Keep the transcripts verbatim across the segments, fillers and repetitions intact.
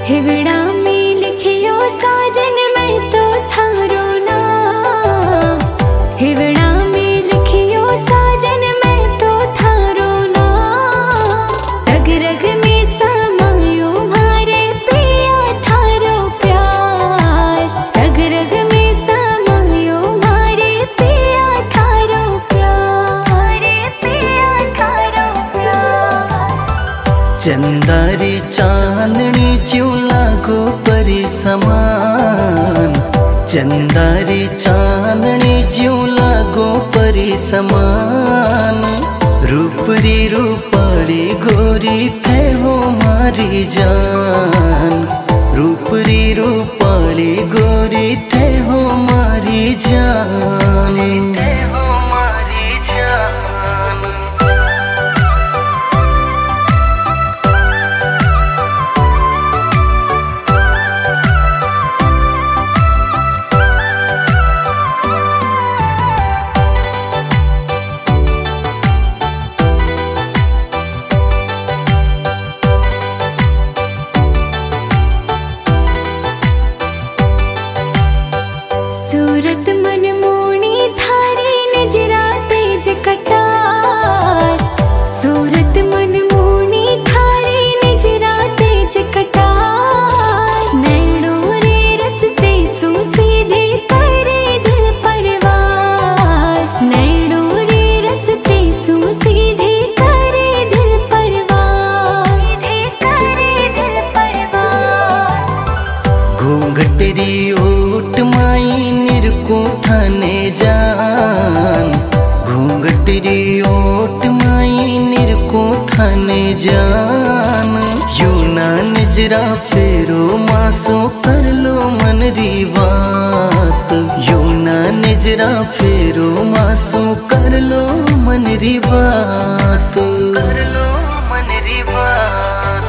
हिवड़ा में लिखियो साजन मैं तो थारो नाम, हिवड़ा में लिखियो साजन मैं तो थारो नाम। रग रग में समायो मारे पिया थारो प्यार, रग रग में समायो मारे पिया थारो प्यार, पिया थारो प्यार। चंदारी चांदनी ज्यों लागो परी समान, चंदारी चांदनी ज्यों लागो परी समान। रूपरी रूपाली गोरी थे हो मारी जान, रूपरी रूपाली गोरी थे हो मारी जान, थे हो मारी जान। सूरत मनमोहनी थारी नजरा तेज कटार, सूरत मनमोहनी थारी नजरा तेज कटार। नैनों रे रस्ते सु सीधे करे दिल परवार, नैनों रे रस्ते सु सीधे करे दिल परवार, सीधे करे दिल परवार। घूंघटरी ओट माई निरको थाने जान, घूंघटरी ओट माई निरको थाने जान। यूं ना नजरा फेरो मासो कर लो मन री बात, यूं ना नजरा फेरो मासो कर लो मन री बात, कर लो मन री बात।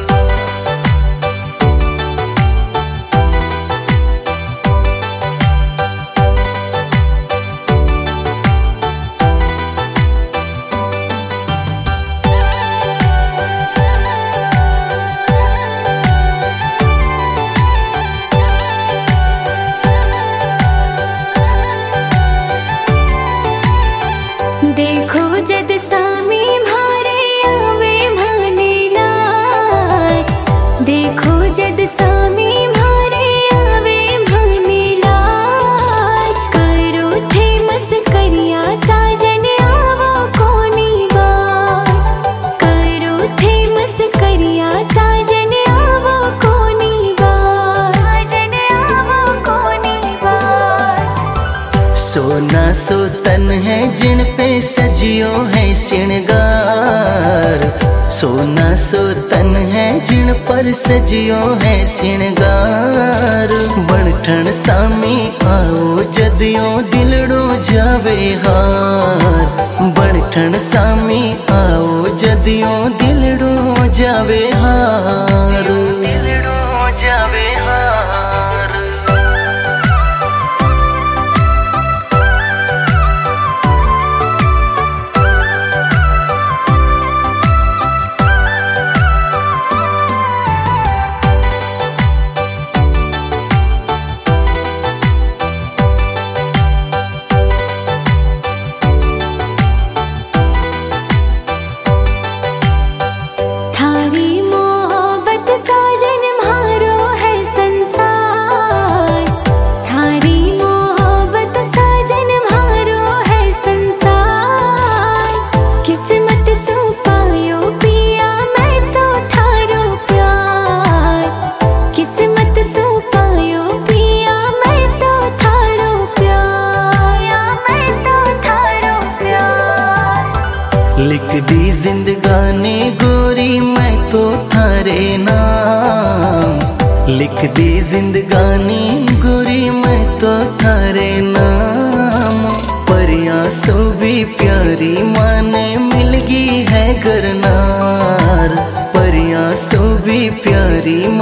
देखो जद सामी म्हारे आवे म्हाने लाज, देखो जद सामी म्हारे आवे म्हाने लाज। करो थे मस्करिया साजन आवो कोनी बाज, करो थे मस्करिया साजन आवो कोनी बाज, साजन आवो कोनी बाज। सोना सो तन है जिन पे सजियो है श्रृंगार, सोना सो तन है जिन पर सजियो है श्रृंगार। बनठन सामी आओ जदियो दिलड़ो जावे हार, बनठन सामी आओ जदियो दिलड़ो जावे हार, दिलड़ो जावे हार। थारी मोहब्बत साजन म्हारो है संसार, थारी मोहब्बत साजन म्हारो है संसार। किस्मत सु पायो पिया मैं तो थारो प्यार, किस्मत सु पायो पिया मैं तो थारो प्यार, मैं तो थारो प्यार। लिख दी जिंदगानी गोरी मैं तो थारे नाम, लिख दी जिंदगानी गोरी मैं तो थारे नाम। परियां सो भी प्यारी माने मिल गई है गरनार, परियां सो भी प्यारी